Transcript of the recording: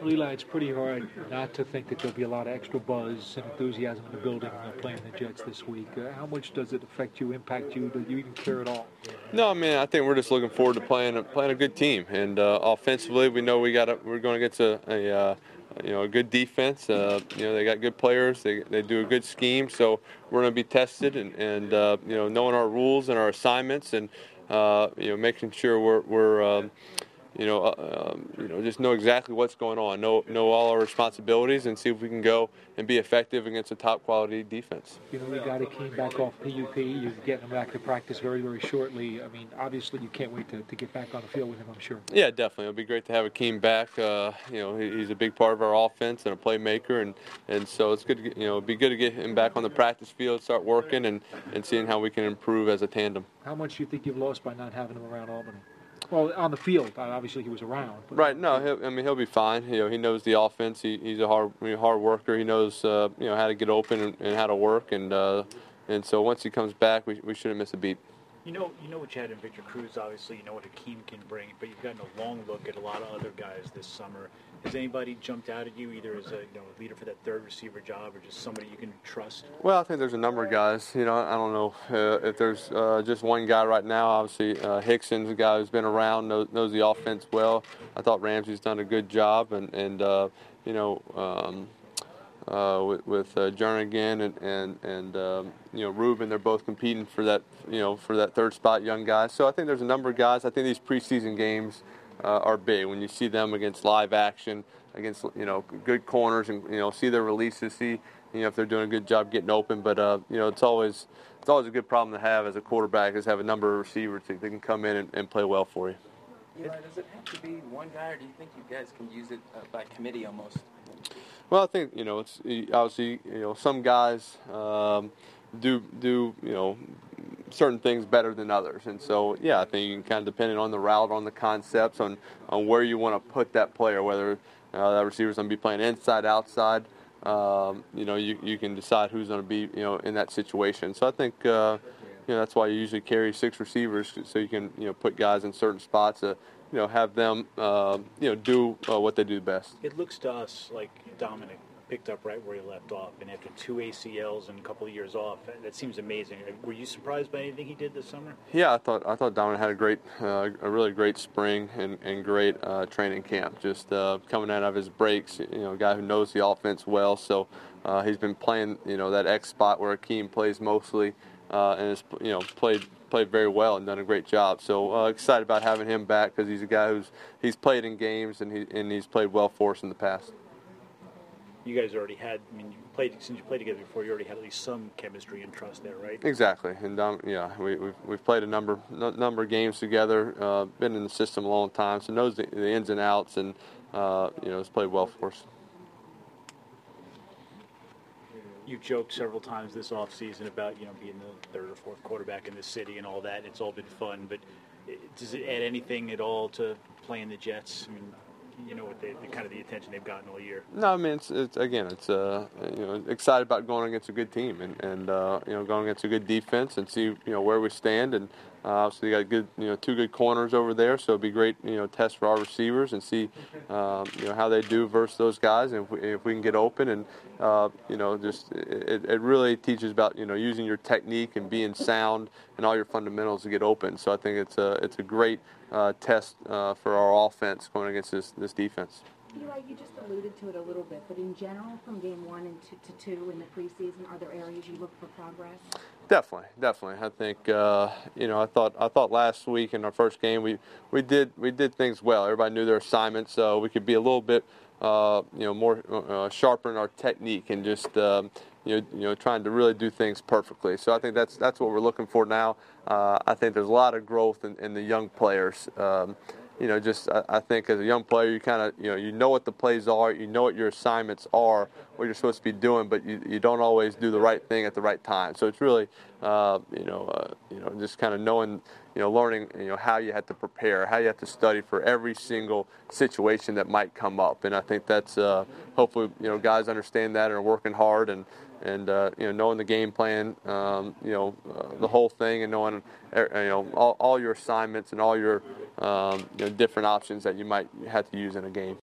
Well, Eli, it's pretty hard not to think that there'll be a lot of extra buzz and enthusiasm in the building playing the Jets this week. How much does it affect you, impact you? Do you even care at all? No, I mean, I think we're just looking forward to playing a good team, and offensively, we know we're going against a good defense. They got good players. They do a good scheme, so we're going to be tested, and knowing our rules and our assignments, and making sure we're just know exactly what's going on, know all our responsibilities, and see if we can go and be effective against a top-quality defense. You got Akeem back off PUP. You're getting him back to practice very, very shortly. I mean, obviously, you can't wait to get back on the field with him, I'm sure. Yeah, definitely. It'll be great to have Akeem back. He's a big part of our offense and a playmaker, and so it's good. It'd be good to get him back on the practice field, start working, and seeing how we can improve as a tandem. How much do you think you've lost by not having him around Albany? Well, on the field, obviously he was around. But right. No, he'll be fine. He knows the offense. He's a hard worker. He knows how to get open and how to work. And so once he comes back, we shouldn't miss a beat. You know what you had in Victor Cruz. Obviously, you know what Akeem can bring, but you've gotten a long look at a lot of other guys this summer. Has anybody jumped out at you, either as a leader for that third receiver job, or just somebody you can trust? Well, I think there's a number of guys. I don't know if there's just one guy right now. Obviously, Hickson's a guy who's been around, knows the offense well. I thought Ramsey's done a good job, and with Jernigan and Ruben, they're both competing for that third spot, young guys. So I think there's a number of guys. I think these preseason games are big when you see them against live action, against good corners, and see their releases, see if they're doing a good job getting open. But it's always a good problem to have as a quarterback, is have a number of receivers that can come in and play well for you. Eli, does it have to be one guy, or do you think you guys can use it by committee almost? Well, I think it's obviously some guys do certain things better than others, and so I think you can kind of, depending on the route, on the concepts, on where you want to put that player, whether that receiver's going to be playing inside, outside. You can decide who's going to be in that situation. So I think that's why you usually carry 6 receivers, so you can put guys in certain spots to have them do what they do best. It looks to us like Dominic picked up right where he left off, and after 2 ACLs and a couple of years off, that seems amazing. Were you surprised by anything he did this summer? Yeah, I thought Dominic had a really great spring and great training camp. Just coming out of his breaks, a guy who knows the offense well. So he's been playing that X spot where Akeem plays mostly, and has played very well and done a great job. So excited about having him back, because he's a guy he's played in games and he's played well for us in the past. You guys already had, since you played together before, you already had at least some chemistry and trust there, right? Exactly, and we've played a number of games together, been in the system a long time, so knows the ins and outs, and has played well for us. You've joked several times this offseason about being the third or fourth quarterback in the city and all that. It's all been fun, but does it add anything at all to playing the Jets? What the kind of the attention they've gotten all year. No, it's excited about going against a good team and going against a good defense, and see where we stand, and obviously got good 2 good corners over there, so it'd be great test for our receivers and see how they do versus those guys, and if we can get open, and it really teaches about using your technique and being sound and all your fundamentals to get open. So I think it's a great test for our offense going against this defense. Eli, you just alluded to it a little bit, but in general, from game 1 and to 2 in the preseason, are there areas you look for progress? Definitely. I think I thought last week in our first game we did things well. Everybody knew their assignments, so we could be a little bit more sharper in our technique, and just trying to really do things perfectly. So I think that's what we're looking for now. I think there's a lot of growth in the young players. I think as a young player, you kind of, you know what the plays are, you know what your assignments are, what you're supposed to be doing, but you don't always do the right thing at the right time. So it's really, just kind of knowing, learning, how you have to prepare, how you have to study for every single situation that might come up. And I think that's, hopefully, guys understand that and are working hard, and knowing the game plan, the whole thing, and knowing, all your assignments and all your, different options that you might have to use in a game.